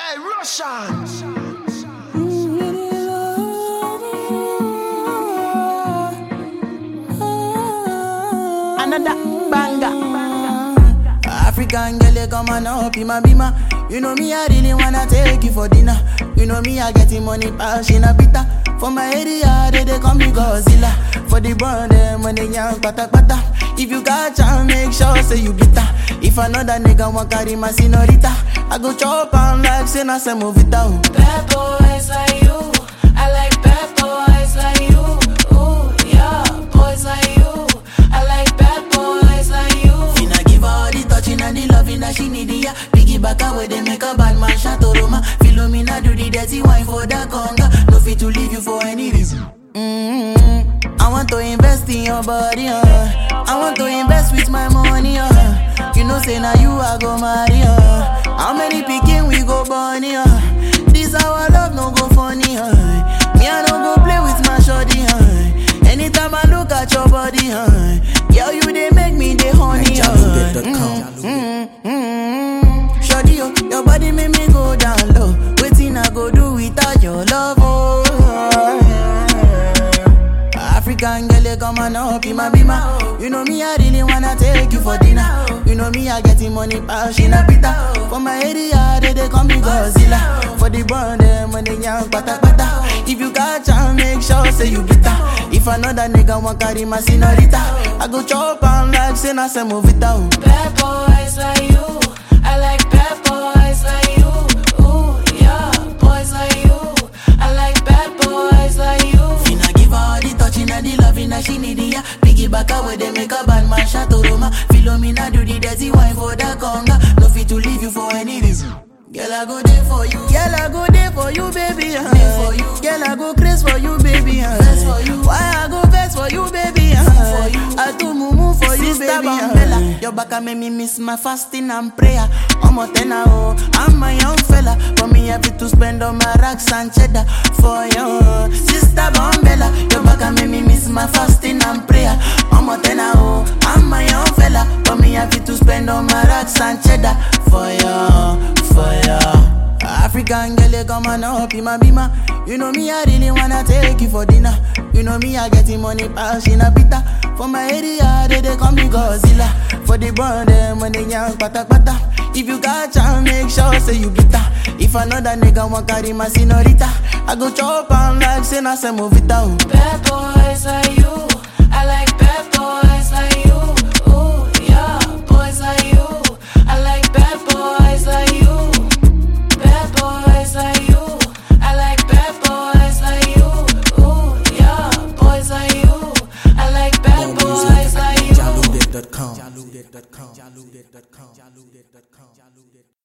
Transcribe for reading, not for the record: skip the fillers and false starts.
Hey, Russian! Another banger. African girl, you come on up in my bima. You know me, I really wanna take you for dinner. You know me, I getting money, passion a bitter. For my area, they call me Godzilla. For the brand, them when they young, pata pata. If you got chance, make sure say you bitter. If another nigga want carry my senorita, I go chop on like say na se movita. Bad boys like you, I like bad boys like you. Ooh, yeah, boys like you, I like bad boys like you. Finna give her all the touching and the loving that she need, yeah. Piggyback away, they make a bad man Shatoroma. Philomena do the dirty wine for the conga. No fit to leave you for any reason. I want to invest in your body, I want to invest with my money, You know say now you I go marry, How many picking we go bunny, This our love no go funny, Me I don't go play with my shorty, Anytime I look at your body, Girl you they make me the honey, Shorty, your body make me go down low. Waiting I go do without your love, African girl, you come on up in my bima. You know me, I really wanna take you for dinner. You know me, I getting money, passion a bitter. For my area, they call me Godzilla. For the brand, them when they young, pata pata. If you got chance, make sure say you bitter. If another nigga want carry my senorita, I go chop on like say na se movita. Bad boys like you, I like bad boys like you. Ooh, yeah, boys like you, I like bad boys like you. Finna give her all the touching and the loving that she need, yeah. Piggyback away, they make a bad man Shatoroma. Philomena do the dirty wine for the conga. No fit to leave you for any reason. Girl, I go there for you. Girl, I go there for you, baby. For you. Girl, I go crazy for you, baby. Vex for you. Why I go vex for you, baby? For you. I do mumu for you, Sister baby. Bambella. Your back make me miss my fasting and prayer. I'm a tenor, I'm a young fella. For me, happy to spend on my racks and cheddar for you, Sister Bambella. Your back make me miss my fasting and prayer. I'm a tenor, I'm a young fella. For me, happy to spend on my racks and cheddar for you. African girl, you come on up in my bima. You know me, I really wanna take you for dinner. You know me, I getting money, passion a bitter. For my area, they call me Godzilla. For the brand, them when they young, pata pata. If you got chance, make sure say you bitter. If another nigga want carry my senorita, I go chop on like say na se movita. Bad boys like you, I like bad boys like you. Ooh, yeah, boys like you, I like bad boys like you. Bad boys like you, I like bad boys like you. Ooh, yeah, boys like you, I like bad boys like you. Jaludet.com.